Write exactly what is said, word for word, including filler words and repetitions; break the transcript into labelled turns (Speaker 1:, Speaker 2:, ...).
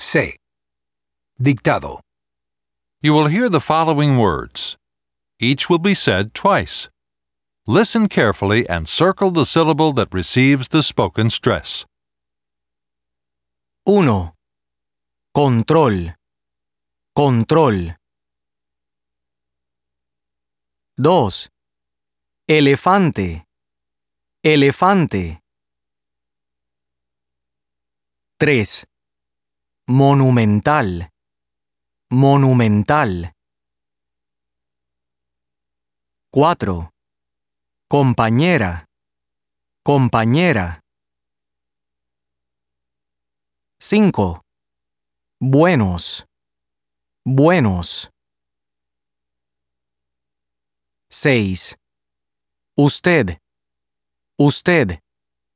Speaker 1: C. Dictado.
Speaker 2: You will hear the following words. Each will be said twice. Listen carefully and circle the syllable that receives the spoken stress.
Speaker 3: uno. Control. Control. dos. Elefante. Elefante. tres. Monumental. Monumental. cuatro. Compañera. Compañera. cinco. Buenos. Buenos. seis. Usted. Usted.